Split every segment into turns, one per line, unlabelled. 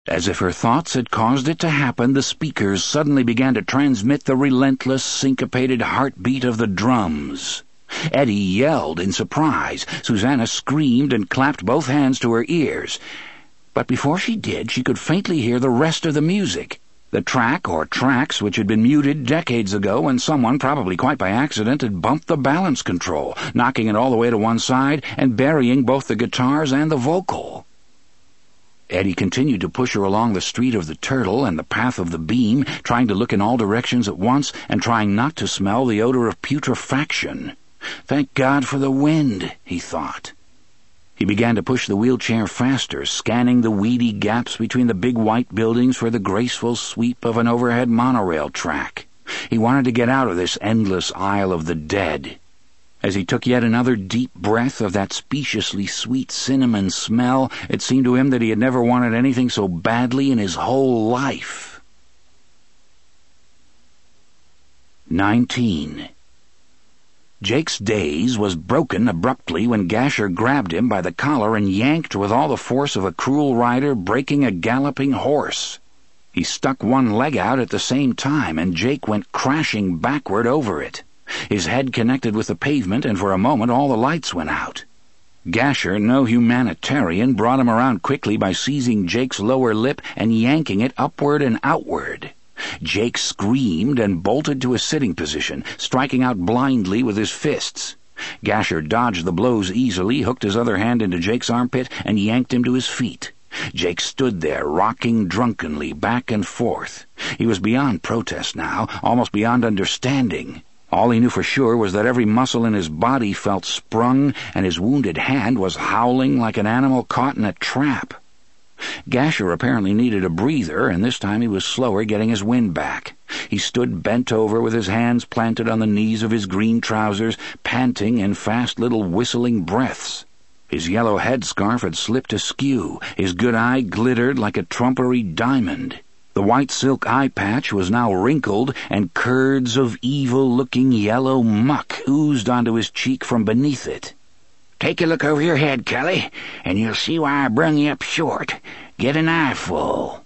As if her thoughts had caused it to happen, the speakers suddenly began to transmit the relentless, syncopated heartbeat of the drums. Eddie yelled in surprise. Susanna screamed and clapped both hands to her ears. But before she did, she could faintly hear the rest of the music. The track or tracks which had been muted decades ago when someone, probably quite by accident, had bumped the balance control, knocking it all the way to one side and burying both the guitars and the vocal. Eddie continued to push her along the street of the Turtle and the path of the Beam, trying to look in all directions at once and trying not to smell the odor of putrefaction. Thank God for the wind, he thought. He began to push the wheelchair faster, scanning the weedy gaps between the big white buildings for the graceful sweep of an overhead monorail track. He wanted to get out of this endless Isle of the Dead. As he took yet another deep breath of that speciously sweet cinnamon smell, it seemed to him that he had never wanted anything so badly in his whole life. 19. Jake's daze was broken abruptly when Gasher grabbed him by the collar and yanked with all the force of a cruel rider breaking a galloping horse. He stuck one leg out at the same time, and Jake went crashing backward over it. His head connected with the pavement, and for a moment all the lights went out. Gasher, no humanitarian, brought him around quickly by seizing Jake's lower lip and yanking it upward and outward. Jake screamed and bolted to a sitting position, striking out blindly with his fists. Gasher dodged the blows easily, hooked his other hand into Jake's armpit, and yanked him to his feet. Jake stood there, rocking drunkenly back and forth. He was beyond protest now, almost beyond understanding. All he knew for sure was that every muscle in his body felt sprung, and his wounded hand was howling like an animal caught in a trap. Gasher apparently needed a breather, and this time he was slower getting his wind back. He stood bent over with his hands planted on the knees of his green trousers, panting in fast little whistling breaths. His yellow headscarf had slipped askew. His good eye glittered like a trumpery diamond. The white silk eye patch was now wrinkled, and curds of evil-looking yellow muck oozed onto his cheek from beneath it. "Take a look over your head, Kelly, and you'll see why I brung you up short. Get an eyeful."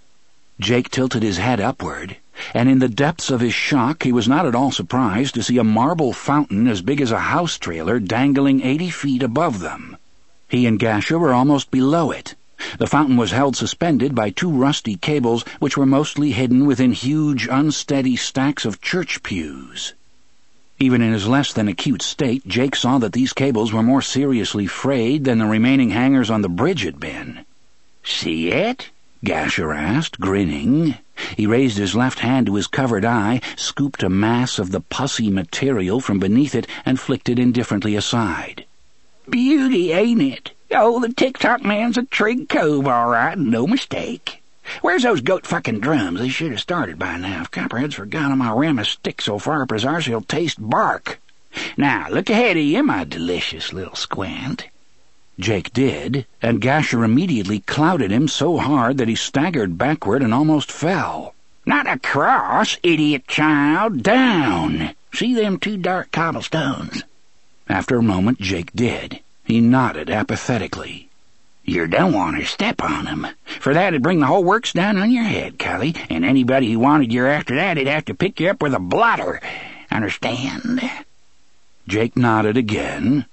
Jake tilted his head upward, and in the depths of his shock he was not at all surprised to see a marble fountain as big as a house trailer dangling 80 feet above them. He and Gasher were almost below it. The fountain was held suspended by 2 rusty cables which were mostly hidden within huge, unsteady stacks of church pews. Even in his less than acute state, Jake saw that these cables were more seriously frayed than the remaining hangers on the bridge had been. "See it?" Gasher asked, grinning. He raised his left hand to his covered eye, scooped a mass of the pussy material from beneath it, and flicked it indifferently aside. "Beauty, ain't it? Oh, the Tick-Tock man's a trig cove, all right, no mistake. Where's those goat-fucking drums? They should have started by now. If Copperhead's forgotten my ram a stick so far up his arse he'll taste bark. Now, look ahead of you, my delicious little squint." Jake did, and Gasher immediately clouted him so hard that he staggered backward and almost fell. "Not across, idiot child, down. See them 2 dark cobblestones?" After a moment, Jake did. He nodded apathetically. "You don't want to step on 'em. For that'd bring the whole works down on your head, Cully, and anybody who wanted you after that'd have to pick you up with a blotter. Understand?" Jake nodded again.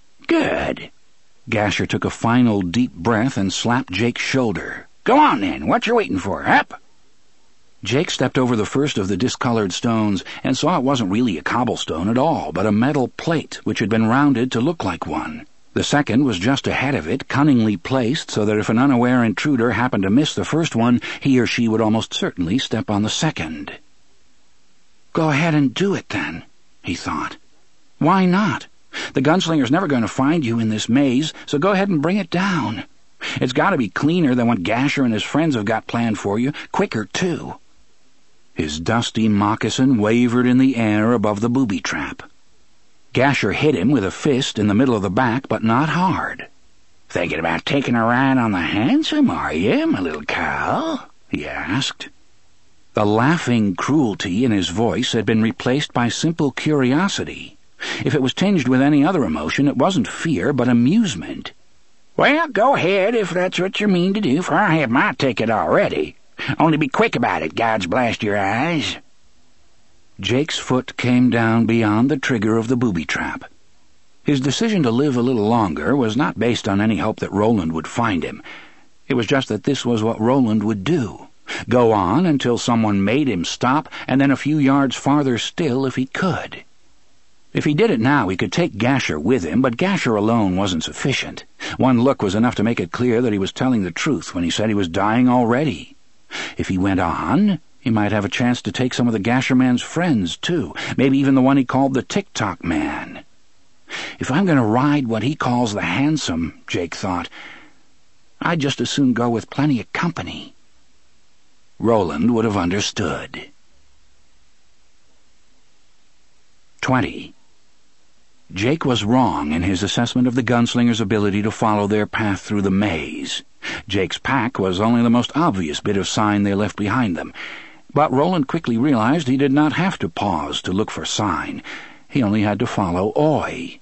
"Good." Gasher took a final deep breath and slapped Jake's shoulder. "Go on, then. What you waiting for? Up!" Jake stepped over the first of the discolored stones and saw it wasn't really a cobblestone at all, but a metal plate which had been rounded to look like one. The second was just ahead of it, cunningly placed so that if an unaware intruder happened to miss the first one, he or she would almost certainly step on the second. "Go ahead and do it, then," he thought. "Why not? The gunslinger's never going to find you in this maze, so go ahead and bring it down. It's got to be cleaner than what Gasher and his friends have got planned for you, quicker, too." His dusty moccasin wavered in the air above the booby trap. Gasher hit him with a fist in the middle of the back, but not hard. "Thinking about taking a ride on the hansom, are you, my little cow?" he asked. The laughing cruelty in his voice had been replaced by simple curiosity. If it was tinged with any other emotion, it wasn't fear, but amusement.
"Well, go ahead if that's what you mean to do, for I have my ticket already. Only be quick about it, God's blast your eyes."
Jake's foot came down beyond the trigger of the booby trap. His decision to live a little longer was not based on any hope that Roland would find him. It was just that this was what Roland would do. Go on until someone made him stop, and then a few yards farther still if he could. If he did it now, he could take Gasher with him, but Gasher alone wasn't sufficient. One look was enough to make it clear that he was telling the truth when he said he was dying already. If he went on, he might have a chance to take some of the Gasher man's friends, too, maybe even the one he called the Tick-Tock Man. If I'm going to ride what he calls the handsome, Jake thought, I'd just as soon go with plenty of company. Roland would have understood. 20. Jake was wrong in his assessment of the gunslinger's ability to follow their path through the maze. Jake's pack was only the most obvious bit of sign they left behind them, but Roland quickly realized he did not have to pause to look for sign. He only had to follow Oi.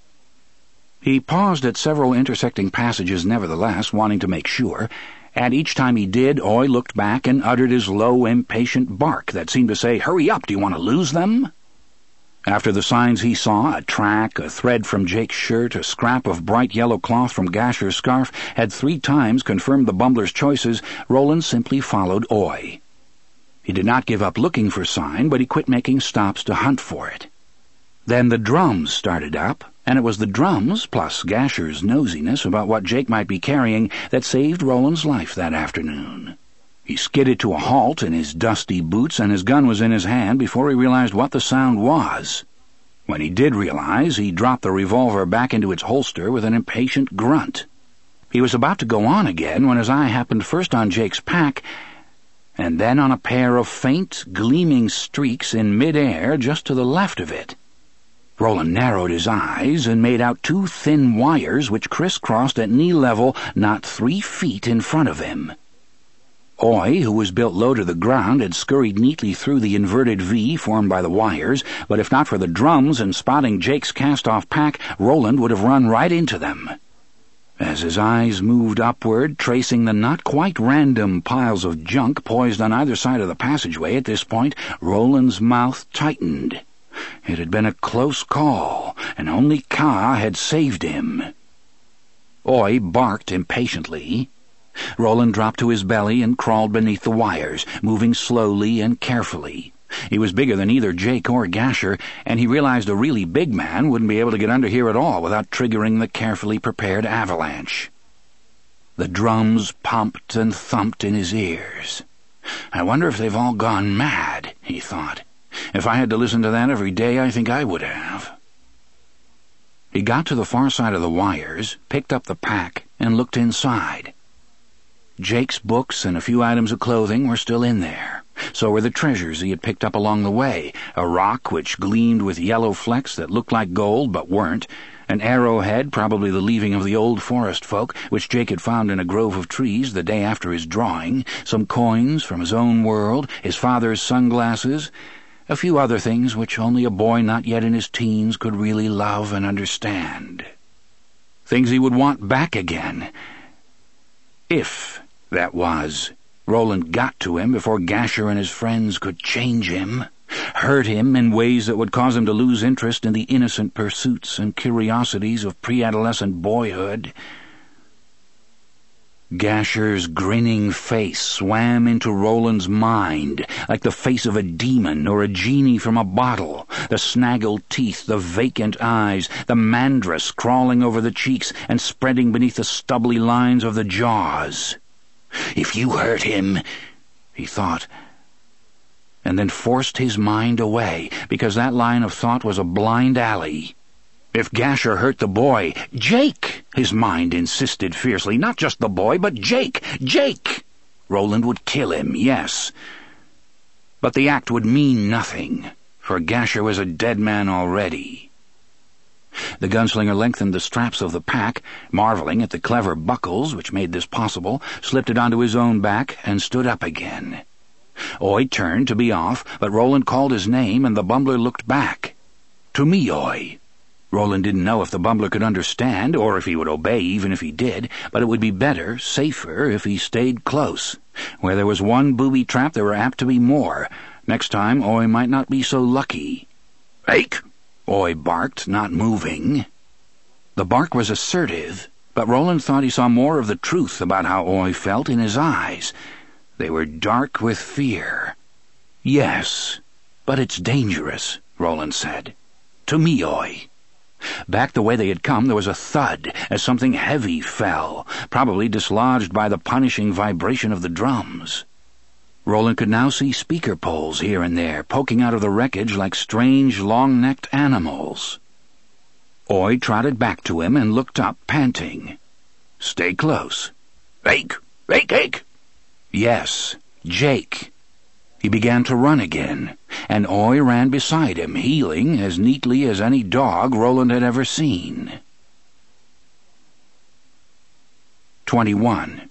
He paused at several intersecting passages nevertheless, wanting to make sure, and each time he did, Oi looked back and uttered his low, impatient bark that seemed to say, "Hurry up, do you want to lose them?" After the signs he saw, a track, a thread from Jake's shirt, a scrap of bright yellow cloth from Gasher's scarf, had 3 times confirmed the bumbler's choices, Roland simply followed Oi. He did not give up looking for sign, but he quit making stops to hunt for it. Then the drums started up, and it was the drums, plus Gasher's nosiness about what Jake might be carrying, that saved Roland's life that afternoon. He skidded to a halt in his dusty boots, and his gun was in his hand before he realized what the sound was. When he did realize, he dropped the revolver back into its holster with an impatient grunt. He was about to go on again when his eye happened first on Jake's pack, and then on a pair of faint, gleaming streaks in mid-air just to the left of it. Roland narrowed his eyes and made out 2 thin wires which crisscrossed at knee level not 3 feet in front of him. Oi, who was built low to the ground, had scurried neatly through the inverted V formed by the wires, but if not for the drums and spotting Jake's cast-off pack, Roland would have run right into them. As his eyes moved upward, tracing the not-quite-random piles of junk poised on either side of the passageway at this point, Roland's mouth tightened. It had been a close call, and only Kaa had saved him. Oi barked impatiently. Roland dropped to his belly and crawled beneath the wires, moving slowly and carefully. He was bigger than either Jake or Gasher, and he realized a really big man wouldn't be able to get under here at all without triggering the carefully prepared avalanche. The drums pumped and thumped in his ears. "I wonder if they've all gone mad," he thought. "If I had to listen to that every day, I think I would have." He got to the far side of the wires, picked up the pack, and looked inside. Jake's books and a few items of clothing were still in there. So were the treasures he had picked up along the way, a rock which gleamed with yellow flecks that looked like gold but weren't, an arrowhead, probably the leaving of the old forest folk, which Jake had found in a grove of trees the day after his drawing, some coins from his own world, his father's sunglasses, a few other things which only a boy not yet in his teens could really love and understand. Things he would want back again. If that was, Roland got to him before Gasher and his friends could change him, hurt him in ways that would cause him to lose interest in the innocent pursuits and curiosities of pre-adolescent boyhood. Gasher's grinning face swam into Roland's mind like the face of a demon or a genie from a bottle, the snaggled teeth, the vacant eyes, the mandrus crawling over the cheeks and spreading beneath the stubbly lines of the jaws. "If you hurt him," he thought, and then forced his mind away, because that line of thought was a blind alley. If Gasher hurt the boy, Jake, his mind insisted fiercely, not just the boy, but Jake! Jake! Roland would kill him, yes. But the act would mean nothing, for Gasher was a dead man already. The gunslinger lengthened the straps of the pack, marveling at the clever buckles which made this possible, slipped it onto his own back, and stood up again. Oi turned to be off, but Roland called his name, and the bumbler looked back. "To me, Oi." Roland didn't know if the bumbler could understand, or if he would obey even if he did, but it would be better, safer, if he stayed close. Where there was one booby trap, there were apt to be more. Next time, Oy might not be so lucky. "Hake!" Oy barked, not moving. The bark was assertive, but Roland thought he saw more of the truth about how Oy felt in his eyes. They were dark with fear. "Yes, but it's dangerous," Roland said. "To me, Oy." Back the way they had come, there was a thud as something heavy fell, probably dislodged by the punishing vibration of the drums. Roland could now see speaker poles here and there, poking out of the wreckage like strange, long-necked animals. Oy trotted back to him and looked up, panting. "Stay close." "Hake! Hake! Hake!" Yes, Jake. He began to run again, and Oy ran beside him, heeling as neatly as any dog Roland had ever seen. 21.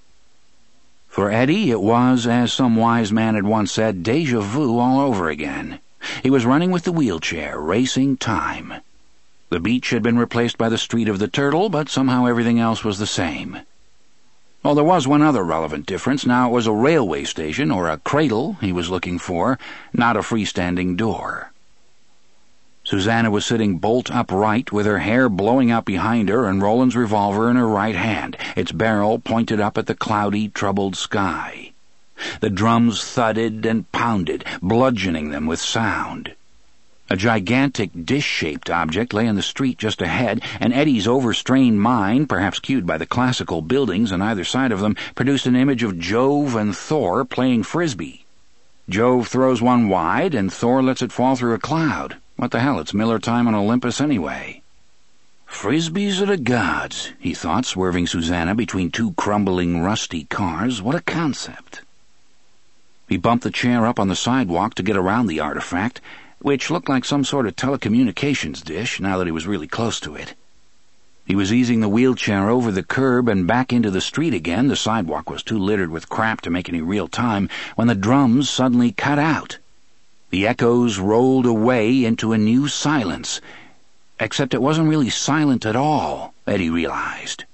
For Eddie, it was, as some wise man had once said, déjà vu all over again. He was running with the wheelchair, racing time. The beach had been replaced by the Street of the Turtle, but somehow everything else was the same. Well, there was one other relevant difference. Now it was a railway station, or a cradle, he was looking for, not a freestanding door. Susanna was sitting bolt upright, with her hair blowing out behind her and Roland's revolver in her right hand, its barrel pointed up at the cloudy, troubled sky. The drums thudded and pounded, bludgeoning them with sound. A gigantic dish-shaped object lay in the street just ahead, and Eddie's overstrained mind, perhaps cued by the classical buildings on either side of them, produced an image of Jove and Thor playing frisbee. Jove throws one wide, and Thor lets it fall through a cloud. What the hell, it's Miller time on Olympus anyway. Frisbees are the gods, he thought, swerving Susanna between two crumbling, rusty cars. What a concept. He bumped the chair up on the sidewalk to get around the artifact, which looked like some sort of telecommunications dish now that he was really close to it. He was easing the wheelchair over the curb and back into the street again. The sidewalk was too littered with crap to make any real time, when the drums suddenly cut out. The echoes rolled away into a new silence, except it wasn't really silent at all, Eddie realized.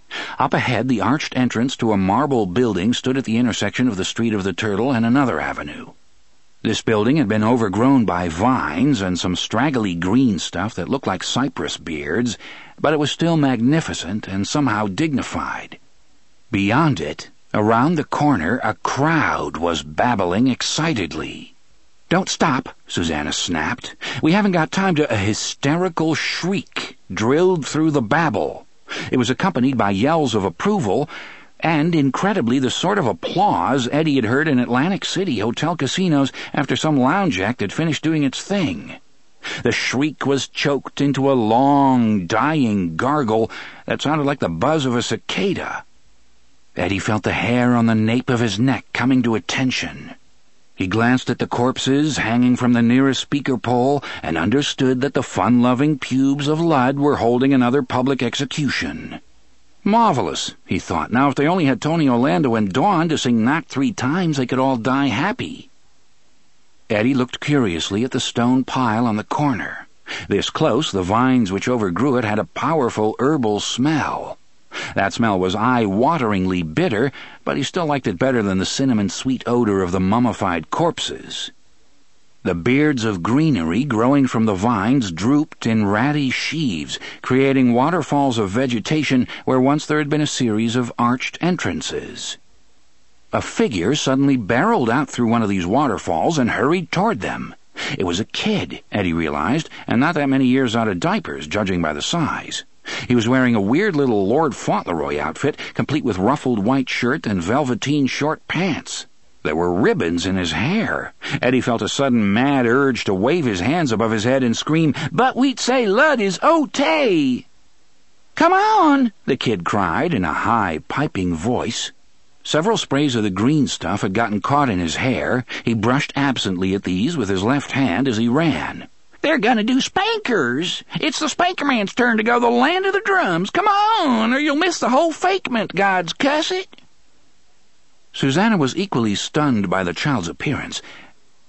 Up ahead, the arched entrance to a marble building stood at the intersection of the Street of the Turtle and another avenue. This building had been overgrown by vines and some straggly green stuff that looked like cypress beards, but it was still magnificent and somehow dignified. Beyond it, around the corner, a crowd was babbling excitedly. "Don't stop," Susanna snapped. "We haven't got time to—" A hysterical shriek drilled through the babble. It was accompanied by yells of approval, and, incredibly, the sort of applause Eddie had heard in Atlantic City hotel casinos after some lounge act had finished doing its thing. The shriek was choked into a long, dying gargle that sounded like the buzz of a cicada. Eddie felt the hair on the nape of his neck coming to attention. He glanced at the corpses hanging from the nearest speaker pole and understood that the fun-loving pubes of Ludd were holding another public execution. Marvelous, he thought. Now if they only had Tony Orlando and Dawn to sing Knock 3 times, they could all die happy. Eddie looked curiously at the stone pile on the corner. This close, the vines which overgrew it had a powerful herbal smell. That smell was eye-wateringly bitter, but he still liked it better than the cinnamon-sweet odor of the mummified corpses. The beards of greenery growing from the vines drooped in ratty sheaves, creating waterfalls of vegetation where once there had been a series of arched entrances. A figure suddenly barreled out through one of these waterfalls and hurried toward them. It was a kid, Eddie realized, and not that many years out of diapers, judging by the size. He was wearing a weird little Lord Fauntleroy outfit, complete with ruffled white shirt and velveteen short pants. There were ribbons in his hair. Eddie felt a sudden mad urge to wave his hands above his head and scream, "But we'd say Ludd is Otay!" "Come on!" the kid cried in a high, piping voice. Several sprays of the green stuff had gotten caught in his hair. He brushed absently at these with his left hand as he ran. "They're gonna do spankers! It's the Spankerman's turn to go the land of the drums! Come on, or you'll miss the whole fakement, God's cuss it!" Susanna was equally stunned by the child's appearance.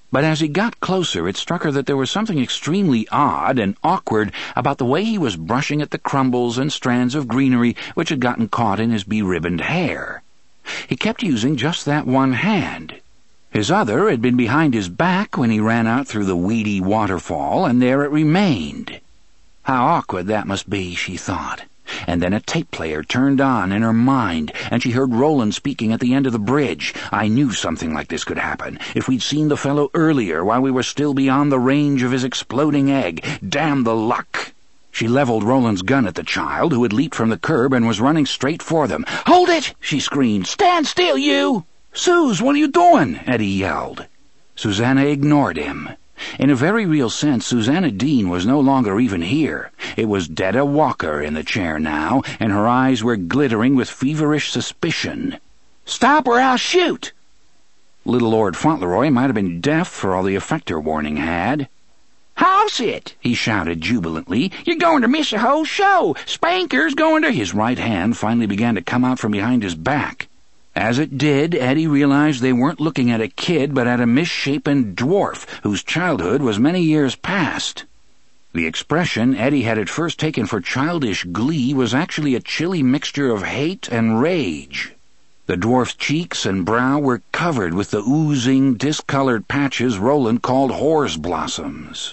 But as he got closer, it struck her that there was something extremely odd and awkward about the way he was brushing at the crumbles and strands of greenery which had gotten caught in his beribboned hair. He kept using just that one hand. His other had been behind his back when he ran out through the weedy waterfall, and there it remained. How awkward that must be, she thought. And then a tape player turned on in her mind, and she heard Roland speaking at the end of the bridge. I knew something like this could happen. If we'd seen the fellow earlier, while we were still beyond the range of his exploding egg. Damn the luck! She leveled Roland's gun at the child, who had leaped from the curb and was running straight for them. "Hold it!" she screamed. "Stand still, you!" "Sus, what are you doing?" Eddie yelled. Susanna ignored him. In a very real sense, Susanna Dean was no longer even here. It was Detta Walker in the chair now, and her eyes were glittering with feverish suspicion. "Stop or I'll shoot!" Little Lord Fauntleroy might have been deaf for all the effect her warning had. "House it!" he shouted jubilantly. "You're going to miss the whole show! Spanker's going to—" His right hand finally began to come out from behind his back. As it did, Eddie realized they weren't looking at a kid, but at a misshapen dwarf whose childhood was many years past. The expression Eddie had at first taken for childish glee was actually a chilly mixture of hate and rage. The dwarf's cheeks and brow were covered with the oozing, discolored patches Roland called whore's blossoms.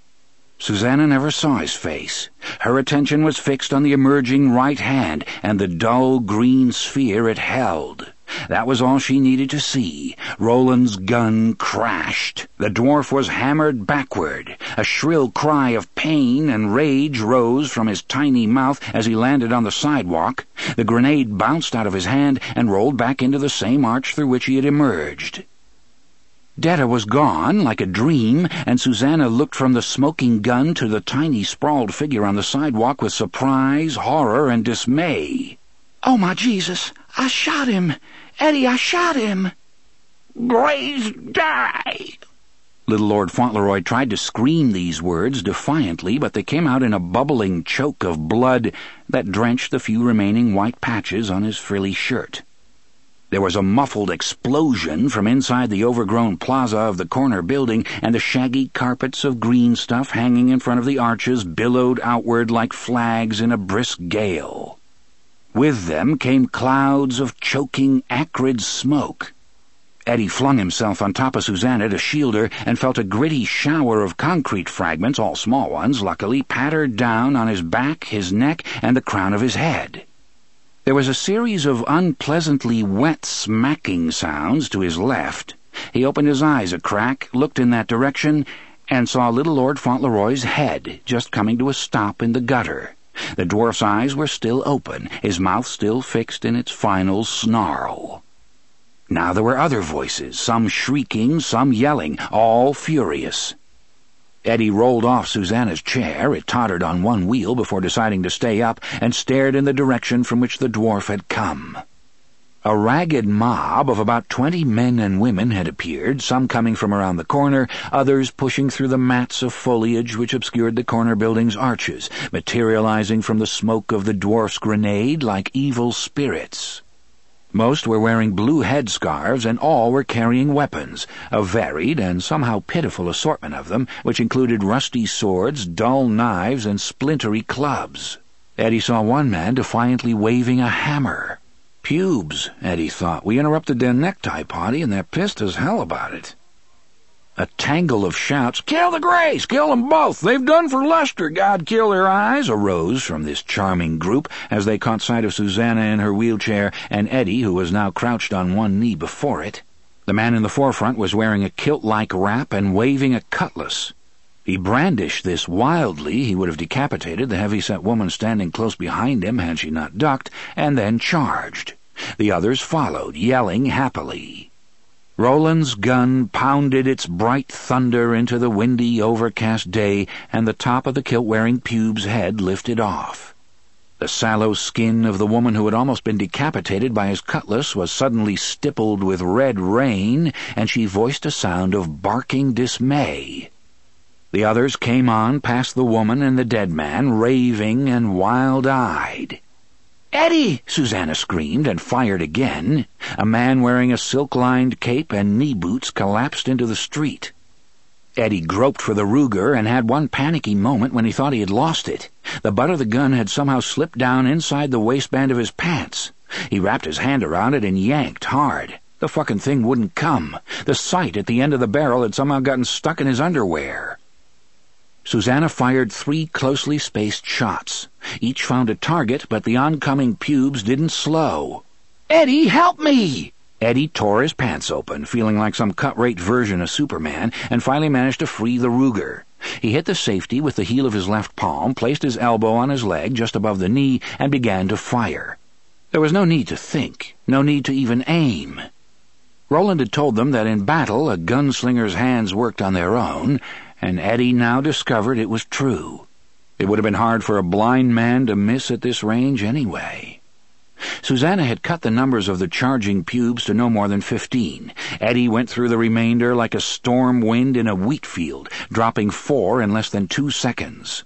Susanna never saw his face. Her attention was fixed on the emerging right hand and the dull green sphere it held. That was all she needed to see. Roland's gun crashed. The dwarf was hammered backward. A shrill cry of pain and rage rose from his tiny mouth as he landed on the sidewalk. The grenade bounced out of his hand and rolled back into the same arch through which he had emerged. Detta was gone, like a dream, and Susanna looked from the smoking gun to the tiny sprawled figure on the sidewalk with surprise, horror, and dismay. "Oh, my Jesus! I shot him! Eddie, I shot him!" "Blaze die!" Little Lord Fauntleroy tried to scream these words defiantly, but they came out in a bubbling choke of blood that drenched the few remaining white patches on his frilly shirt. There was a muffled explosion from inside the overgrown plaza of the corner building, and the shaggy carpets of green stuff hanging in front of the arches billowed outward like flags in a brisk gale. With them came clouds of choking, acrid smoke. Eddie flung himself on top of Susanna to shield her and felt a gritty shower of concrete fragments, all small ones, luckily, pattered down on his back, his neck, and the crown of his head. There was a series of unpleasantly wet smacking sounds to his left. He opened his eyes a crack, looked in that direction, and saw Little Lord Fauntleroy's head just coming to a stop in the gutter. The dwarf's eyes were still open, his mouth still fixed in its final snarl. Now there were other voices, some shrieking, some yelling, all furious. Eddie rolled off Susanna's chair. It tottered on one wheel before deciding to stay up, and stared in the direction from which the dwarf had come. A ragged mob of about 20 men and women had appeared, some coming from around the corner, others pushing through the mats of foliage which obscured the corner building's arches, materializing from the smoke of the dwarf's grenade like evil spirits. Most were wearing blue headscarves, and all were carrying weapons, a varied and somehow pitiful assortment of them, which included rusty swords, dull knives, and splintery clubs. Eddie saw one man defiantly waving a hammer. Pubes, Eddie thought. We interrupted their necktie party, and they're pissed as hell about it. A tangle of shouts, "Kill the Grays! Kill them both! They've done for Lester, God kill their eyes!" arose from this charming group as they caught sight of Susanna in her wheelchair and Eddie, who was now crouched on one knee before it. The man in the forefront was wearing a kilt-like wrap and waving a cutlass. He brandished this wildly. He would have decapitated the heavy-set woman standing close behind him had she not ducked, and then charged. The others followed, yelling happily. Roland's gun pounded its bright thunder into the windy, overcast day, and the top of the kilt-wearing pube's head lifted off. The sallow skin of the woman who had almost been decapitated by his cutlass was suddenly stippled with red rain, and she voiced a sound of barking dismay. The others came on past the woman and the dead man, raving and wild-eyed. "Eddie!" Susanna screamed and fired again. A man wearing a silk-lined cape and knee boots collapsed into the street. Eddie groped for the Ruger and had one panicky moment when he thought he had lost it. The butt of the gun had somehow slipped down inside the waistband of his pants. He wrapped his hand around it and yanked hard. The fucking thing wouldn't come. The sight at the end of the barrel had somehow gotten stuck in his underwear. Susanna fired 3 closely spaced shots. Each found a target, but the oncoming pubes didn't slow. "Eddie, help me!" Eddie tore his pants open, feeling like some cut-rate version of Superman, and finally managed to free the Ruger. He hit the safety with the heel of his left palm, placed his elbow on his leg just above the knee, and began to fire. There was no need to think, no need to even aim. Roland had told them that in battle a gunslinger's hands worked on their own, and Eddie now discovered it was true. It would have been hard for a blind man to miss at this range anyway. Susanna had cut the numbers of the charging pubes to no more than 15. Eddie went through the remainder like a storm wind in a wheat field, dropping 4 in less than 2 seconds.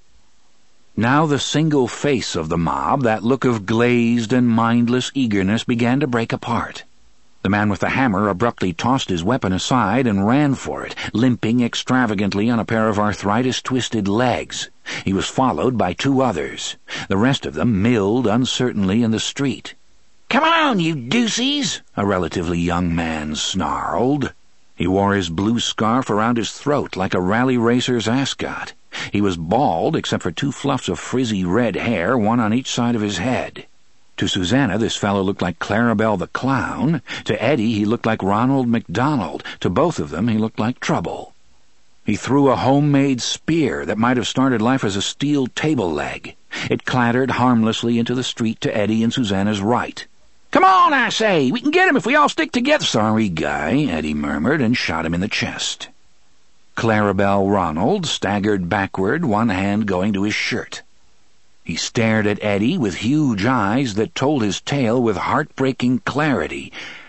Now the single face of the mob, that look of glazed and mindless eagerness, began to break apart. The man with the hammer abruptly tossed his weapon aside and ran for it, limping extravagantly on a pair of arthritis-twisted legs. He was followed by 2 others. The rest of them milled uncertainly in the street. "Come on, you deuces!" a relatively young man snarled. He wore his blue scarf around his throat like a rally racer's ascot. He was bald except for 2 fluffs of frizzy red hair, one on each side of his head. To Susanna, this fellow looked like Clarabelle the Clown. To Eddie, he looked like Ronald McDonald. To both of them, he looked like trouble. He threw a homemade spear that might have started life as a steel table leg. It clattered harmlessly into the street to Eddie and Susanna's right. "Come on, I say! We can get him if we all stick together!" "Sorry, guy," Eddie murmured and shot him in the chest. Clarabelle Ronald staggered backward, one hand going to his shirt. He stared at Eddie with huge eyes that told his tale with heartbreaking clarity.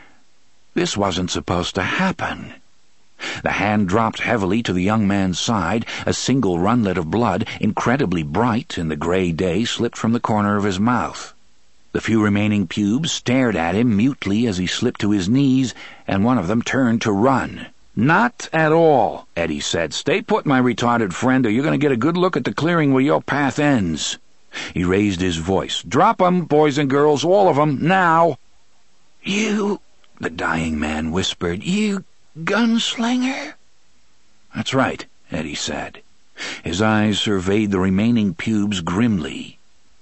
This wasn't supposed to happen. The hand dropped heavily to the young man's side. A single runlet of blood, incredibly bright in the gray day, slipped from the corner of his mouth. The few remaining pubes stared at him mutely as he slipped to his knees, and one of them turned to run. "Not at all," Eddie said. "Stay put, my retarded friend, or you're going to get a good look at the clearing where your path ends." He raised his voice. "Drop 'em, boys and girls, all of 'em, now!" "You," the dying man whispered, "you gunslinger?" "That's right," Eddie said. His eyes surveyed the remaining pubes grimly.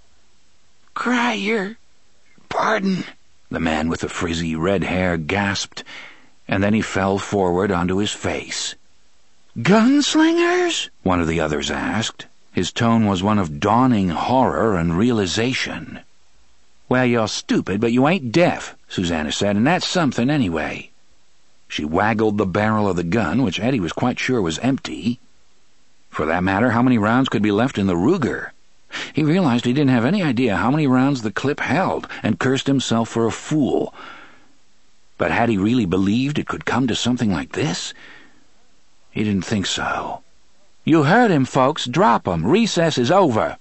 "Cry your pardon," the man with the frizzy red hair gasped, and then he fell forward onto his face. "Gunslingers?" one of the others asked. His tone was one of dawning horror and realization. "Well, you're stupid, but you ain't deaf," Susanna said, "and that's something anyway." She waggled the barrel of the gun, which Eddie was quite sure was empty. For that matter, how many rounds could be left in the Ruger? He realized he didn't have any idea how many rounds the clip held, and cursed himself for a fool. But had he really believed it could come to something like this? He didn't think so. "You heard him, folks. Drop 'em. Recess is over."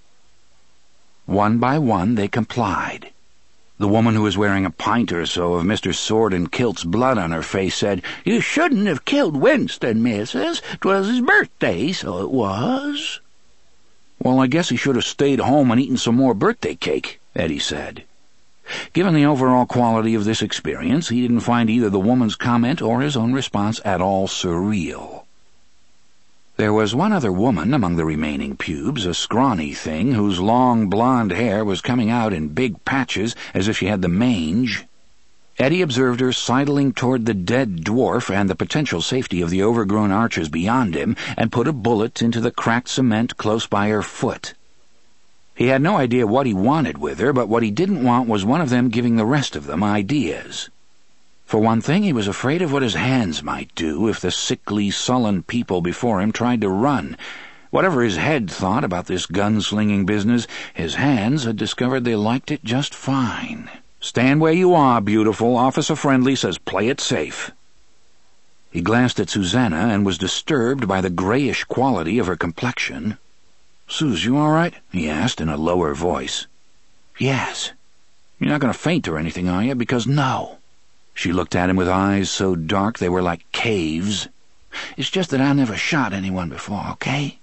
One by one they complied. The woman who was wearing a pint or so of Mr. Sword and Kilt's blood on her face said, "You shouldn't have killed Winston, missus. 'Twas his birthday, so it was." "Well, I guess he should have stayed home and eaten some more birthday cake," Eddie said. Given the overall quality of this experience, he didn't find either the woman's comment or his own response at all surreal. There was one other woman among the remaining pubes, a scrawny thing whose long blonde hair was coming out in big patches as if she had the mange. Eddie observed her sidling toward the dead dwarf and the potential safety of the overgrown arches beyond him, and put a bullet into the cracked cement close by her foot. He had no idea what he wanted with her, but what he didn't want was one of them giving the rest of them ideas. For one thing, he was afraid of what his hands might do if the sickly, sullen people before him tried to run. Whatever his head thought about this gunslinging business, his hands had discovered they liked it just fine. "Stand where you are, beautiful. Officer Friendly says play it safe." He glanced at Susanna and was disturbed by the grayish quality of her complexion. "Sus, you all right?" he asked in a lower voice. "Yes." "You're not going to faint or anything, are you? Because no." She looked at him with eyes so dark they were like caves.
It's just that I never shot anyone before, okay?"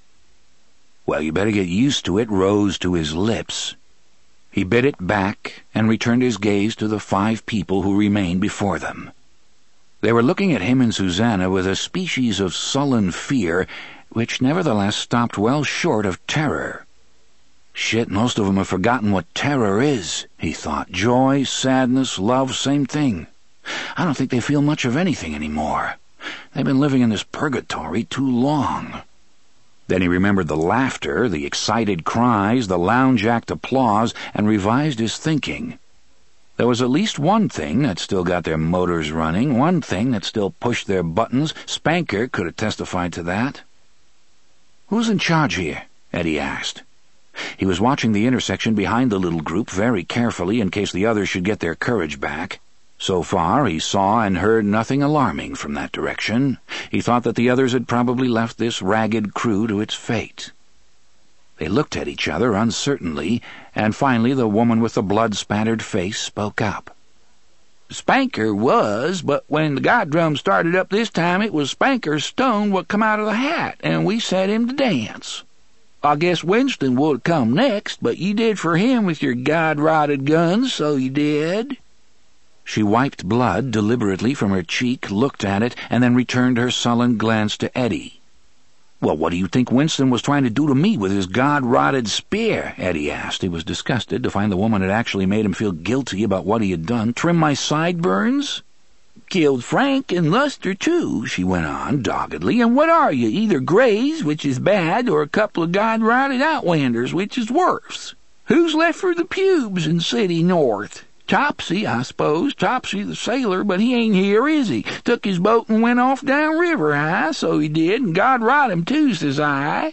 "Well, you better get used to it," rose to his lips. He bit it back and returned his gaze to the 5 people who remained before them. They were looking at him and Susanna with a species of sullen fear, which nevertheless stopped well short of terror. "Shit, most of them have forgotten what terror is," he thought. "Joy, sadness, love, same thing. I don't think they feel much of anything anymore. They've been living in this purgatory too long." Then he remembered the laughter, the excited cries, the lounge-act applause, and revised his thinking. There was at least one thing that still got their motors running, one thing that still pushed their buttons. Spanker could have testified to that. "Who's in charge here?" Eddie asked. He was watching the intersection behind the little group very carefully in case the others should get their courage back. So far, he saw and heard nothing alarming from that direction. He thought that the others had probably left this ragged crew to its fate. They looked at each other uncertainly, and finally the woman with the blood-spattered face spoke up.
"Spanker was, but when the god drum started up this time, it was Spanker's stone what come out of the hat, and we set him to dance. I guess Winston would have come next, but you did for him with your god-rotted guns, so you did."
She wiped blood deliberately from her cheek, looked at it, and then returned her sullen glance to Eddie. "Well, what do you think Winston was trying to do to me with his god-rotted spear?" Eddie asked. He was disgusted to find the woman had actually made him feel guilty about what he had done. "Trim my sideburns?"
"Killed Frank and Luster, too," she went on, doggedly. "And what are you, either Greys, which is bad, or a couple of god-rotted Outlanders, which is worse? Who's left for the pubes in City North? Topsy, I suppose. Topsy the sailor, but he ain't here, is he? Took his boat and went off down river, so he did, and God rot him too, says I."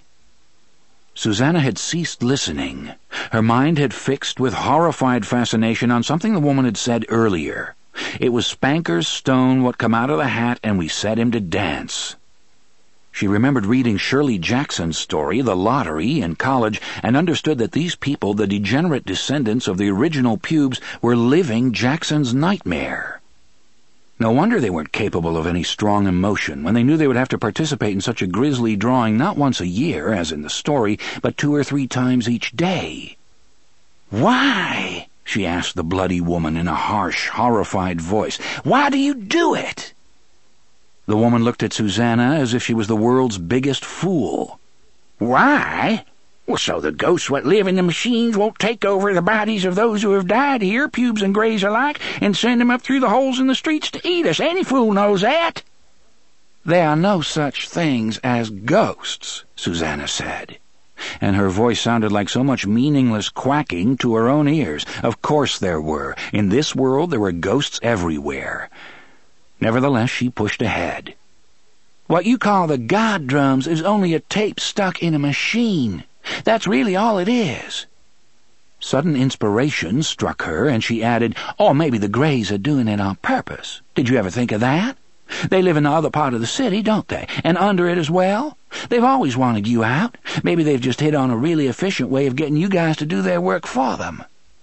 Susanna had ceased listening. Her mind had fixed with horrified fascination on something the woman had said earlier. It was Spanker's stone what come out of the hat, and we set him to dance. She remembered reading Shirley Jackson's story, The Lottery, in college, and understood that these people, the degenerate descendants of the original pubes, were living Jackson's nightmare. No wonder they weren't capable of any strong emotion when they knew they would have to participate in such a grisly drawing not once a year, as in the story, but 2 or 3 times each day.
"Why?" she asked the bloody woman in a harsh, horrified voice. "Why do you do it?"
The woman looked at Susanna as if she was the world's biggest fool.
"Why? Well, so the ghosts what live in the machines won't take over the bodies of those who have died here, pubes and greys alike, and send them up through the holes in the streets to eat us. Any fool knows that."
"There are no such things as ghosts," Susanna said, and her voice sounded like so much meaningless quacking to her own ears. Of course there were. In this world there were ghosts everywhere. Nevertheless, she pushed ahead.
"What you call the god drums is only a tape stuck in a machine. That's really all it is."
Sudden inspiration struck her, and she added,
"Or maybe the Greys are doing it on purpose. Did you ever think of that? They live in the other part of the city, don't they? And under it as well? They've always wanted you out. Maybe they've just hit on a really efficient way of getting you guys to do their work for them."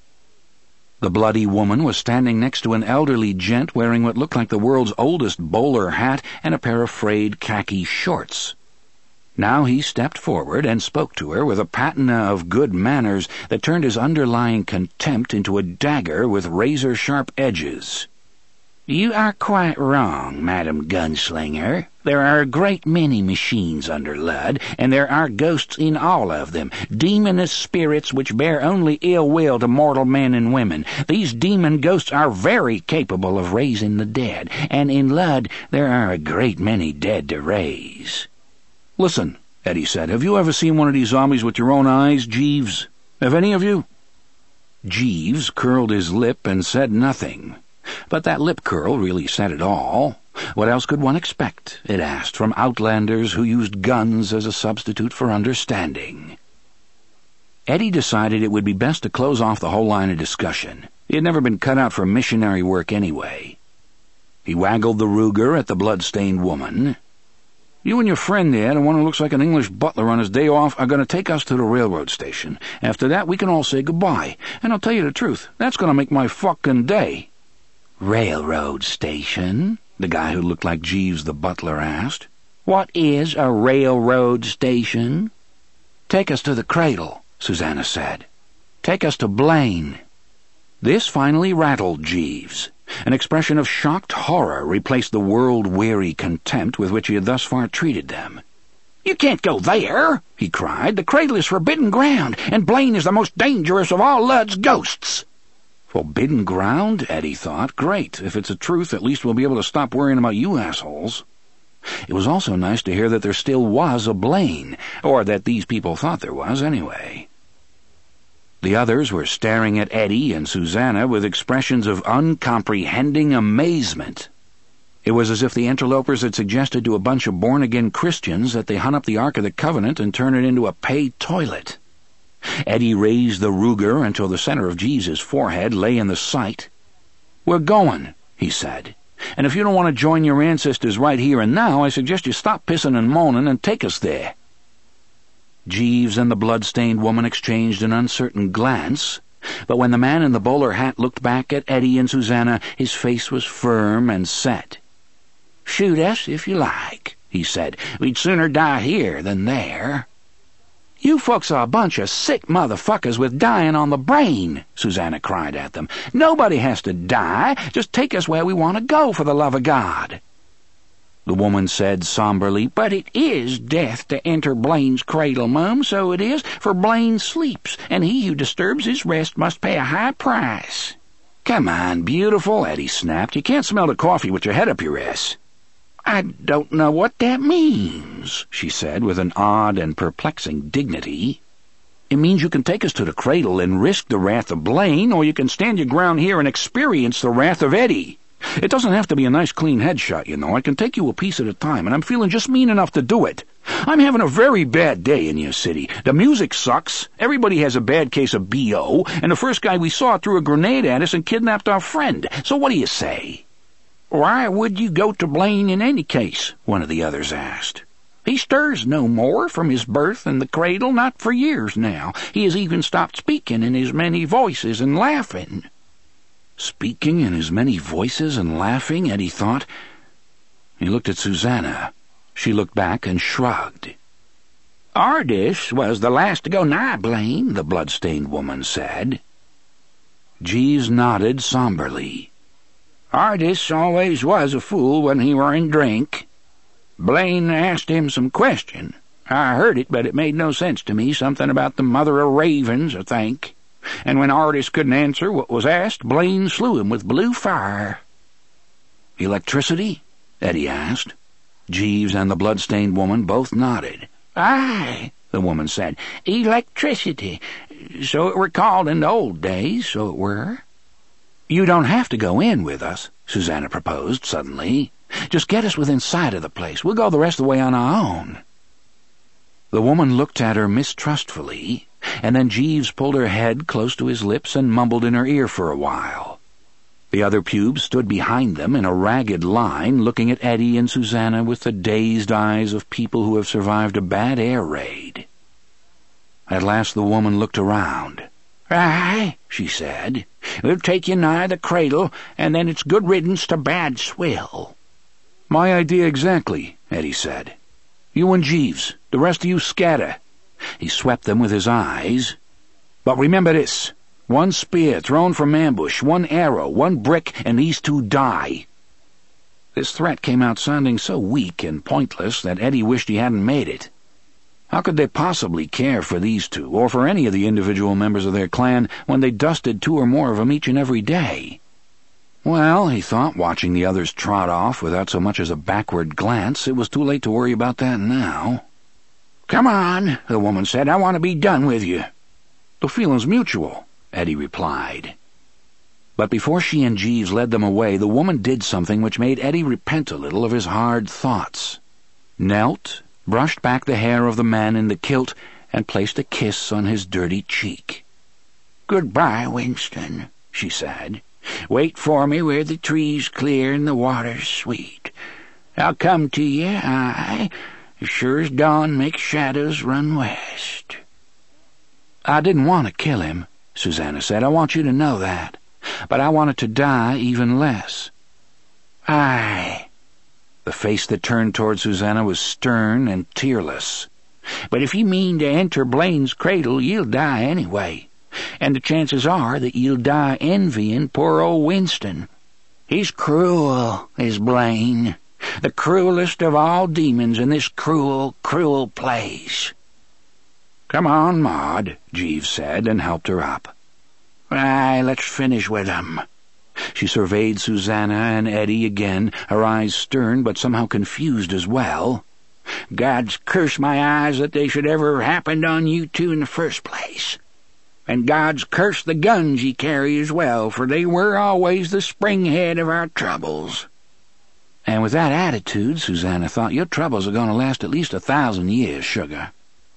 The bloody woman was standing next to an elderly gent wearing what looked like the world's oldest bowler hat and a pair of frayed khaki shorts. Now he stepped forward and spoke to her with a patina of good manners that turned his underlying contempt into a dagger with razor-sharp edges.
"You are quite wrong, Madam Gunslinger. There are a great many machines under Lud, and there are ghosts in all of them, demonous spirits which bear only ill will to mortal men and women. These demon ghosts are very capable of raising the dead, and in Lud there are a great many dead to raise."
"Listen," Eddie said, "have you ever seen one of these zombies with your own eyes, Jeeves? Have any of you?" Jeeves curled his lip and said nothing. But that lip curl really said it all. What else could one expect, it asked, from Outlanders who used guns as a substitute for understanding? Eddie decided it would be best to close off the whole line of discussion. He had never been cut out for missionary work anyway. He waggled the Ruger at the blood-stained woman. "You and your friend there, the one who looks like an English butler on his day off, are going to take us to the railroad station. After that, we can all say goodbye. And I'll tell you the truth, that's going to make my fucking day."
"Railroad station?" the guy who looked like Jeeves the butler asked. What is a railroad station?
Take us to the cradle, Susanna said. Take us to Blaine. This finally rattled Jeeves. An expression of shocked horror replaced the world-weary contempt with which he had thus far treated them.
You can't go there, he cried. The cradle is forbidden ground, and Blaine is the most dangerous of all Ludd's ghosts.
Forbidden ground? Eddie thought. Great. If it's the truth, at least we'll be able to stop worrying about you assholes. It was also nice to hear that there still was a Blaine, or that these people thought there was anyway. The others were staring at Eddie and Susanna with expressions of uncomprehending amazement. It was as if the interlopers had suggested to a bunch of born-again Christians that they hunt up the Ark of the Covenant and turn it into a paid toilet. Eddie raised the Ruger until the center of Jeeves's forehead lay in the sight. "We're going," he said. "And if you don't want to join your ancestors right here and now, I suggest you stop pissing and moaning and take us there." Jeeves and the blood-stained woman exchanged an uncertain glance, but when the man in the bowler hat looked back at Eddie and Susanna, his face was firm and set. "Shoot us if you like," he said. "We'd sooner die here than there." "You folks are a bunch of sick motherfuckers with dying on the brain," Susanna cried at them. "Nobody has to die. Just take us where we want to go, for the love of God." The woman said somberly, "But it is death to enter Blaine's cradle, Mum, so it is, for Blaine sleeps, and he who disturbs his rest must pay a high price." "Come on, beautiful," Eddie snapped. "You can't smell the coffee with your head up your ass."
"I don't know what that means,"
she said with an odd and perplexing dignity. "It means you can take us to the cradle and risk the wrath of Blaine, or you can stand your ground here and experience the wrath of Eddie. It doesn't have to be a nice clean headshot, you know. I can take you a piece at a time, and I'm feeling just mean enough to do it. I'm having a very bad day in your city. The music sucks, everybody has a bad case of B.O., and the first guy we saw threw a grenade at us and kidnapped our friend. So what do you say?"
"Why would you go to Blaine in any case?" one of the others asked. "He stirs no more from his birth in the cradle, not for years now. He has even stopped speaking in his many voices and laughing."
Speaking in his many voices and laughing, Eddie thought. He looked at Susanna. She looked back and shrugged.
"Ardis was the last to go nigh Blaine," the blood-stained woman said.
Jeeves nodded somberly.
"Ardis always was a fool when he were in drink. Blaine asked him some question. I heard it, but it made no sense to me, something about the mother of ravens, I think. And when Ardis couldn't answer what was asked, Blaine slew him with blue fire."
"Electricity?" Eddie asked. Jeeves and the blood-stained woman both nodded.
"Aye," the woman said. "Electricity. So it were called in the old days, so it were."
"You don't have to go in with us," Susanna proposed suddenly. "Just get us within sight of the place. We'll go the rest of the way on our own." The woman looked at her mistrustfully, and then Jeeves pulled her head close to his lips and mumbled in her ear for a while. The other pubes stood behind them in a ragged line, looking at Eddie and Susanna with the dazed eyes of people who have survived a bad air raid. At last the woman looked around.
"Aye," she said. "We'll take you nigh the cradle, and then it's good riddance to bad swill."
"My idea exactly," Eddie said. "You and Jeeves, the rest of you scatter." He swept them with his eyes. "But remember this. One spear thrown from ambush, one arrow, one brick, and these two die." This threat came out sounding so weak and pointless that Eddie wished he hadn't made it. How could they possibly care for these two, or for any of the individual members of their clan, when they dusted 2 or more of them each and every day? Well, he thought, watching the others trot off without so much as a backward glance, it was too late to worry about that now.
"Come on," the woman said. "I want to be done with you."
"The feeling's mutual," Eddie replied. But before she and Jeeves led them away, the woman did something which made Eddie repent a little of his hard thoughts. Knelt, brushed back the hair of the man in the kilt, and placed a kiss on his dirty cheek.
"Goodbye, Winston," she said. "Wait for me where the trees clear and the water's sweet. I'll come to you, aye, as sure as dawn makes shadows run west."
"I didn't want to kill him," Susanna said. "I want you to know that. But I wanted to die even less."
"Aye."
The face that turned toward Susanna was stern and tearless.
"But if you mean to enter Blaine's cradle, you'll die anyway. And the chances are that you'll die envying poor old Winston. He's cruel, is Blaine. The cruelest of all demons in this cruel, cruel place."
"Come on, Maud," Jeeves said, and helped her up.
"Aye, let's finish with him."
She surveyed Susanna and Eddie again, her eyes stern but somehow confused as well.
"God's curse my eyes that they should ever happened on you two in the first place. And God's cursed the guns ye carry as well, for they were always the springhead of our troubles."
"And with that attitude," Susanna thought, "your troubles are going to last at least 1,000 years, sugar."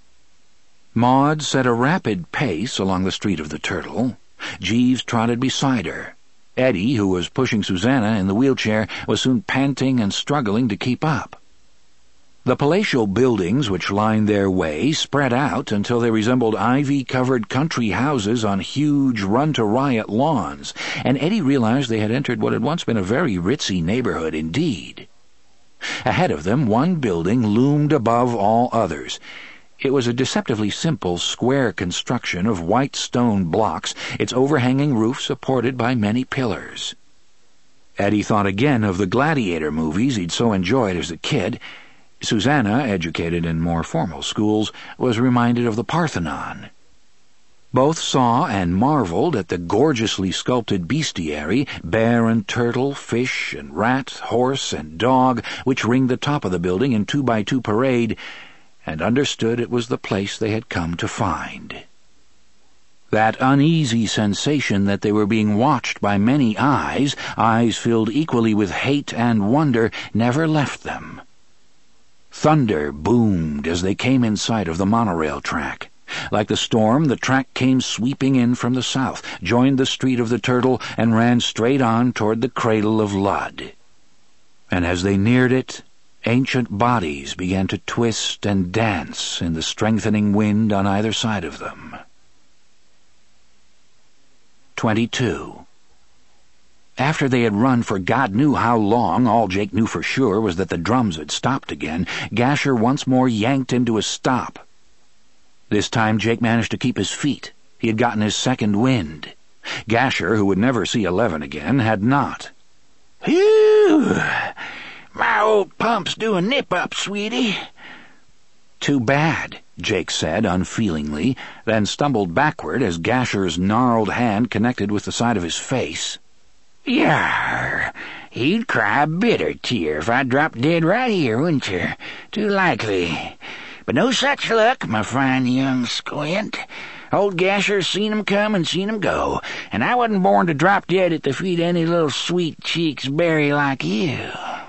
Maud set a rapid pace along the Street of the Turtle. Jeeves trotted beside her. Eddie, who was pushing Susanna in the wheelchair, was soon panting and struggling to keep up. The palatial buildings which lined their way spread out until they resembled ivy-covered country houses on huge run-to-riot lawns, and Eddie realized they had entered what had once been a very ritzy neighborhood indeed. Ahead of them, one building loomed above all others. It was a deceptively simple, square construction of white stone blocks, its overhanging roof supported by many pillars. Eddie thought again of the gladiator movies he'd so enjoyed as a kid. Susanna, educated in more formal schools, was reminded of the Parthenon. Both saw and marveled at the gorgeously sculpted bestiary, bear and turtle, fish and rat, horse and dog, which ringed the top of the building in 2x2 parade, and understood it was the place they had come to find. That uneasy sensation that they were being watched by many eyes filled equally with hate and wonder, never left them. Thunder boomed as they came in sight of the monorail track. Like the storm, the track came sweeping in from the south, joined the Street of the Turtle, and ran straight on toward the Cradle of Ludd. And as they neared it, ancient bodies began to twist and dance in the strengthening wind on either side of them. 22. After they had run for God knew how long, all Jake knew for sure was that the drums had stopped again. Gasher once more yanked him to a stop. This time Jake managed to keep his feet. He had gotten his second wind. Gasher, who would never see 11 again, had not.
"Phew! My old pump's doing nip-up, sweetie."
"Too bad," Jake said unfeelingly, then stumbled backward as Gasher's gnarled hand connected with the side of his face.
"Yar, he'd cry a bitter tear if I dropped dead right here, wouldn't you? Too likely. But no such luck, my fine young squint. Old Gasher's seen 'em come and seen 'em go, and I wasn't born to drop dead at the feet of any little sweet cheeks berry like you."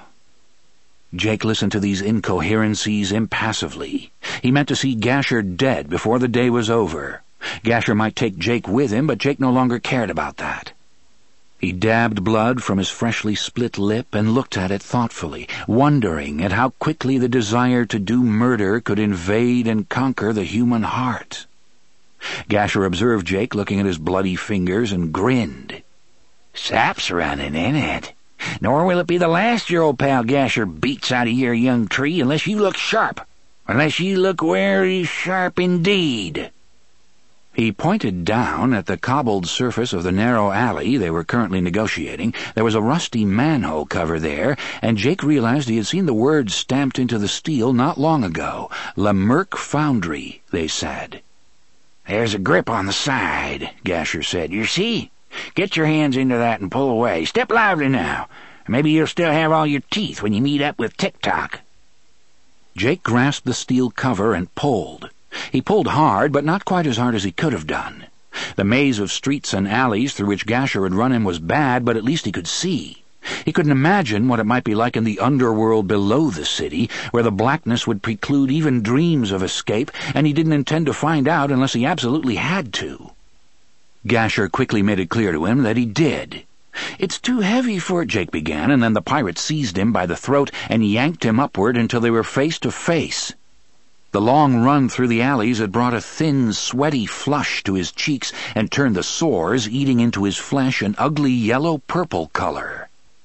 Jake listened to these incoherencies impassively. He meant to see Gasher dead before the day was over. Gasher might take Jake with him, but Jake no longer cared about that. He dabbed blood from his freshly split lip and looked at it thoughtfully, wondering at how quickly the desire to do murder could invade and conquer the human heart. Gasher observed Jake looking at his bloody fingers and grinned.
"Sap's running in it. Nor will it be the last your old pal Gasher beats out of your young tree unless you look sharp. Unless you look very sharp indeed."
He pointed down at the cobbled surface of the narrow alley they were currently negotiating. There was a rusty manhole cover there, and Jake realized he had seen the words stamped into the steel not long ago. "La Merc Foundry," they said.
"There's a grip on the side," Gasher said. "You see? Get your hands into that and pull away. Step lively now. Maybe you'll still have all your teeth when you meet up with TikTok."
Jake grasped the steel cover and pulled. He pulled hard, but not quite as hard as he could have done. The maze of streets and alleys through which Gasher had run him was bad, but at least he could see. He couldn't imagine what it might be like in the underworld below the city, where the blackness would preclude even dreams of escape, and he didn't intend to find out unless he absolutely had to. Gasher quickly made it clear to him that he did. "It's too heavy for it," Jake began, and then the pirate seized him by the throat and yanked him upward until they were face to face. The long run through the alleys had brought a thin, sweaty flush to his cheeks and turned the sores, eating into his flesh, an ugly yellow-purple color.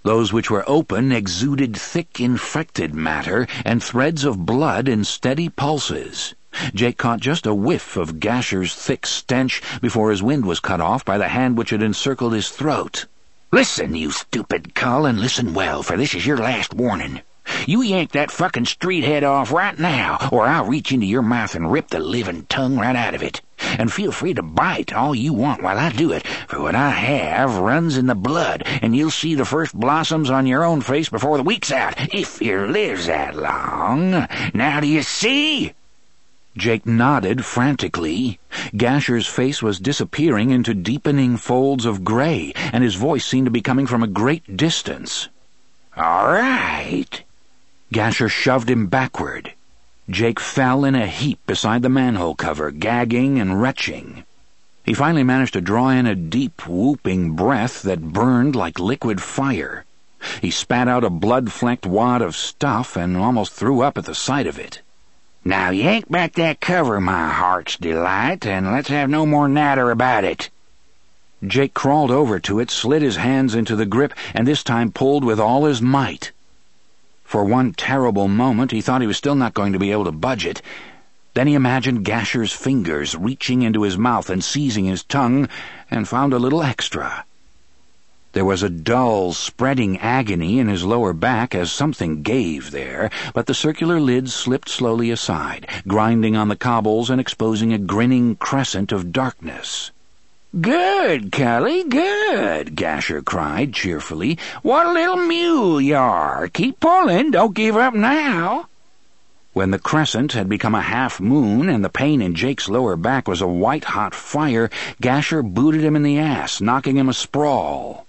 Those which were open exuded thick infected matter and threads of blood in steady pulses. Jake caught just a whiff of Gasher's thick stench before his wind was cut off by the hand which had encircled his throat. "Listen, you stupid cull, and listen well, for this is your last warning. You yank that fucking street head off right now, or I'll reach into your mouth and rip the living tongue right out of it. And feel free to bite all you want while I do it, for what I have runs in the blood, and you'll see the first blossoms on your own face before the week's out, if you lives that long. Now do you see?" Jake nodded frantically. Gasher's face was disappearing into deepening folds of gray, and his voice seemed to be coming from a great distance. "All right." Gasher shoved him backward. Jake fell in a heap beside the manhole cover, gagging and retching. He finally managed to draw in a deep, whooping breath that burned like liquid fire. He spat out a blood-flecked wad of stuff and almost threw up at the sight of it. "Now yank back that cover, my heart's delight, and let's have no more natter about it." Jake crawled over to it, slid his hands into the grip, and this time pulled with all his might. For one terrible moment, he thought he was still not going to be able to budge it. Then he imagined Gasher's fingers reaching into his mouth and seizing his tongue, and found a little extra. There was a dull, spreading agony in his lower back as something gave there, but the circular lid slipped slowly aside, grinding on the cobbles and exposing a grinning crescent of darkness. "Good, Cully, good," Gasher cried cheerfully. "What a little mule you are. Keep pulling, don't give up now." When the crescent had become a half-moon and the pain in Jake's lower back was a white-hot fire, Gasher booted him in the ass, knocking him asprawl.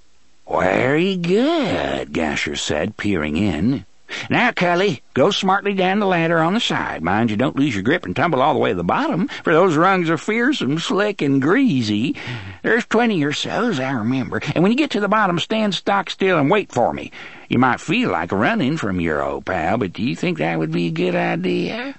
"Very good," Gasher said, peering in. "Now, Cully, go smartly down the ladder on the side. Mind you don't lose your grip and tumble all the way to the bottom, for those rungs are fearsome, slick, and greasy. There's 20 or so, as I remember, and when you get to the bottom, stand stock still and wait for me. You might feel like running from your old pal, but do you think that would be a good idea?"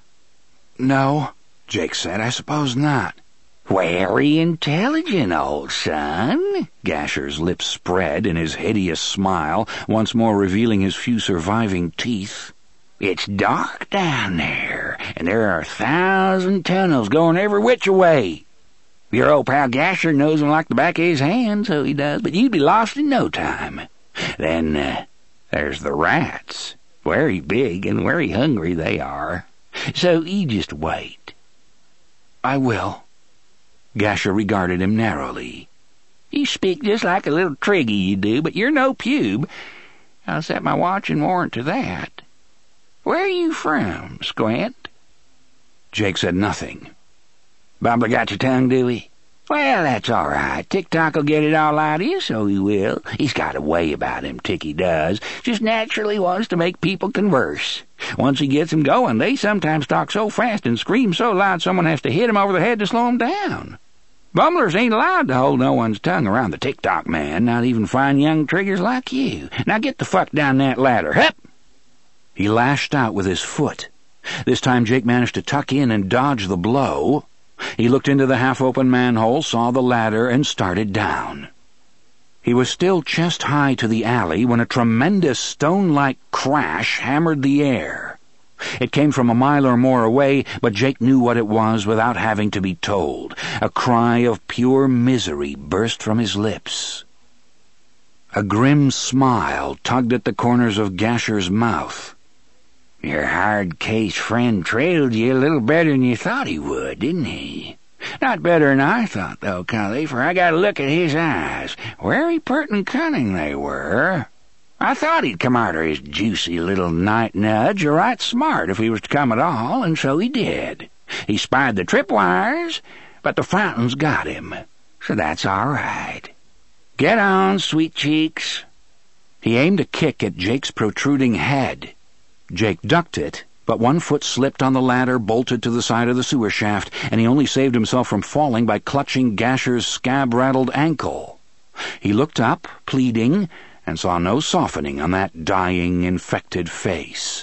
"No," Jake said, "I suppose not." "Very intelligent, old son." Gasher's lips spread in his hideous smile, once more revealing his few surviving teeth. "It's dark down there, and there are 1,000 tunnels going every which way. Your old pal Gasher knows them like the back of his hand, so he does, but you'd be lost in no time. Then, there's the rats. Very big and very hungry they are. So you just wait." "I will." Gasher regarded him narrowly. "You speak just like a little triggy, you do, but you're no pube. I'll set my watch and warrant to that. Where are you from, Squint?" Jake said nothing. "Bumbler got your tongue, do he? Well, that's all right. Tick-Tock'll get it all out of you, so he will. He's got a way about him, Ticky does. Just naturally wants to make people converse. Once he gets 'em going, they sometimes talk so fast and scream so loud someone has to hit 'em over the head to slow 'em down. Bumblers ain't allowed to hold no one's tongue around the Tick-Tock man, not even fine young triggers like you. Now get the fuck down that ladder. Hup!" He lashed out with his foot. This time Jake managed to tuck in and dodge the blow. He looked into the half-open manhole, saw the ladder, and started down. He was still chest-high to the alley when a tremendous stone-like crash hammered the air. It came from a mile or more away, but Jake knew what it was without having to be told. A cry of pure misery burst from his lips. A grim smile tugged at the corners of Gasher's mouth. "Your hard-case friend trailed you a little better than you thought he would, didn't he? Not better than I thought, though, Cully, for I got a look at his eyes. Very pert and cunning they were. I thought he'd come arter his juicy little night nudge right smart if he was to come at all, and so he did. He spied the tripwires, but the fountains got him, so that's all right. Get on, sweet cheeks." He aimed a kick at Jake's protruding head. Jake ducked it, but one foot slipped on the ladder bolted to the side of the sewer shaft, and he only saved himself from falling by clutching Gasher's scab-rattled ankle. He looked up, pleading, and saw no softening on that dying, infected face.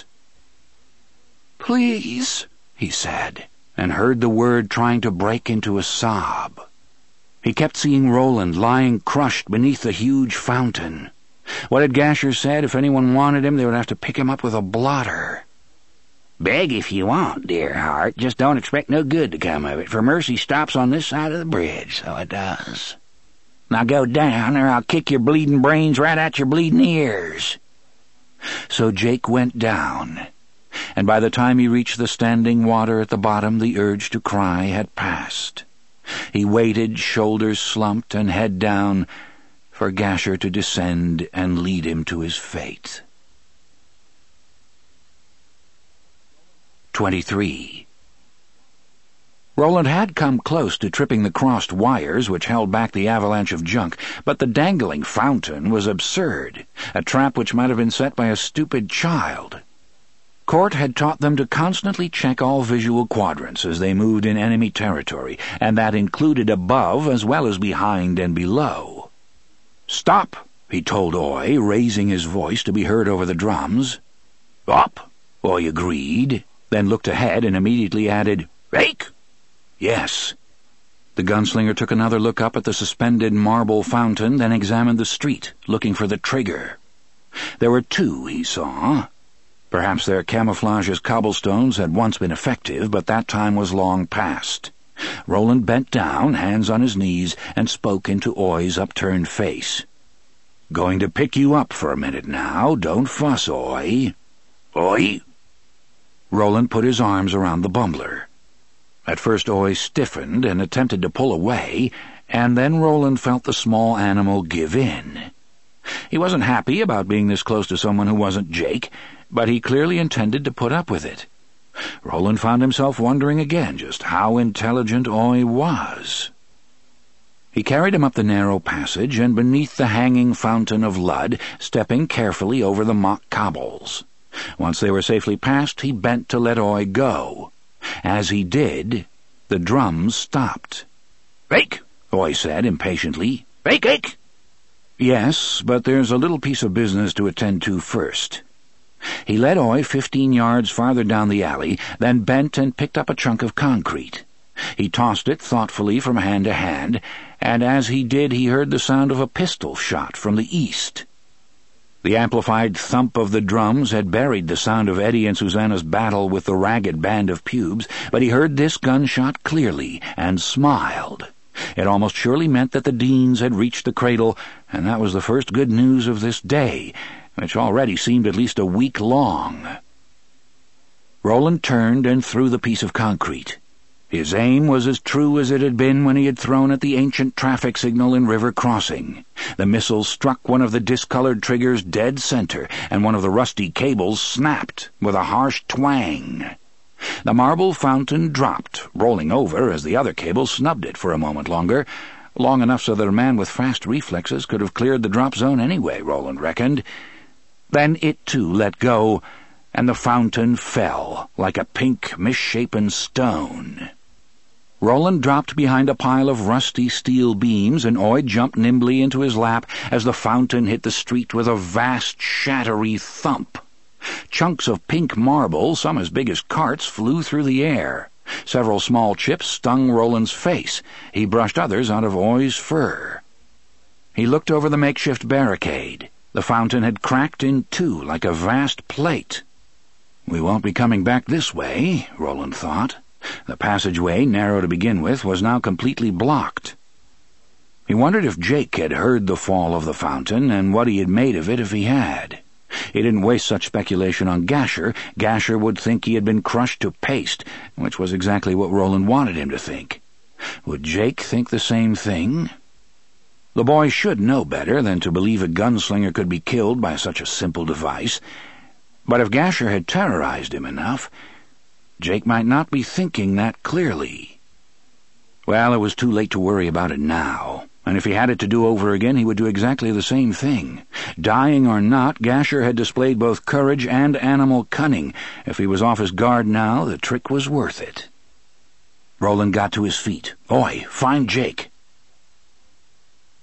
"Please," he said, and heard the word trying to break into a sob. He kept seeing Roland lying crushed beneath the huge fountain. What had Gasher said? If anyone wanted him, they would have to pick him up with a blotter. "Beg if you want, dear heart. Just don't expect no good to come of it, for mercy stops on this side of the bridge, so it does. Now go down, or I'll kick your bleeding brains right out your bleeding ears." So Jake went down, and by the time he reached the standing water at the bottom, the urge to cry had passed. He waited, shoulders slumped and head down, for Gasher to descend and lead him to his fate. 23. Roland had come close to tripping the crossed wires which held back the avalanche of junk, but the dangling fountain was absurd, a trap which might have been set by a stupid child. Cort had taught them to constantly check all visual quadrants as they moved in enemy territory, and that included above as well as behind and below. "Stop," he told Oy, raising his voice to be heard over the drums. "Up," Oy agreed, then looked ahead and immediately added, "Rake?" "Yes." The gunslinger took another look up at the suspended marble fountain, then examined the street, looking for the trigger. There were two, he saw. Perhaps their camouflage as cobblestones had once been effective, but that time was long past. Roland bent down, hands on his knees, and spoke into Oy's upturned face. "Going to pick you up for a minute now. Don't fuss, Oy." "Oy?" Roland put his arms around the bumbler. At first Oy stiffened and attempted to pull away, and then Roland felt the small animal give in. He wasn't happy about being this close to someone who wasn't Jake, but he clearly intended to put up with it. Roland found himself wondering again just how intelligent Oy was. He carried him up the narrow passage and beneath the hanging fountain of Ludd, stepping carefully over the mock cobbles. Once they were safely past, he bent to let Oy go. As he did, the drums stopped. "Rake," Oy said impatiently. "Rake, rake." "Yes, but there's a little piece of business to attend to first." He led Oy 15 yards farther down the alley, then bent and picked up a chunk of concrete. He tossed it thoughtfully from hand to hand, and as he did he heard the sound of a pistol shot from the east. The amplified thump of the drums had buried the sound of Eddie and Susanna's battle with the ragged band of pubes, but he heard this gunshot clearly and smiled. It almost surely meant that the Deans had reached the cradle, and that was the first good news of this day, which already seemed at least a week long. Roland turned and threw the piece of concrete. His aim was as true as it had been when he had thrown at the ancient traffic signal in River Crossing. The missile struck one of the discolored triggers dead center, and one of the rusty cables snapped with a harsh twang. The marble fountain dropped, rolling over as the other cable snubbed it for a moment longer, long enough so that a man with fast reflexes could have cleared the drop zone anyway, Roland reckoned. Then it too let go, and the fountain fell like a pink, misshapen stone. Roland dropped behind a pile of rusty steel beams, and Oy jumped nimbly into his lap as the fountain hit the street with a vast, shattery thump. Chunks of pink marble, some as big as carts, flew through the air. Several small chips stung Roland's face. He brushed others out of Oy's fur. He looked over the makeshift barricade. The fountain had cracked in two like a vast plate. "We won't be coming back this way," Roland thought. The passageway, narrow to begin with, was now completely blocked. He wondered if Jake had heard the fall of the fountain, and what he had made of it if he had. He didn't waste such speculation on Gasher. Gasher would think he had been crushed to paste, which was exactly what Roland wanted him to think. Would Jake think the same thing? The boy should know better than to believe a gunslinger could be killed by such a simple device. But if Gasher had terrorized him enough, Jake might not be thinking that clearly. Well, it was too late to worry about it now, and if he had it to do over again, he would do exactly the same thing. Dying or not, Gasher had displayed both courage and animal cunning. If he was off his guard now, the trick was worth it. Roland got to his feet. "Oy, find Jake."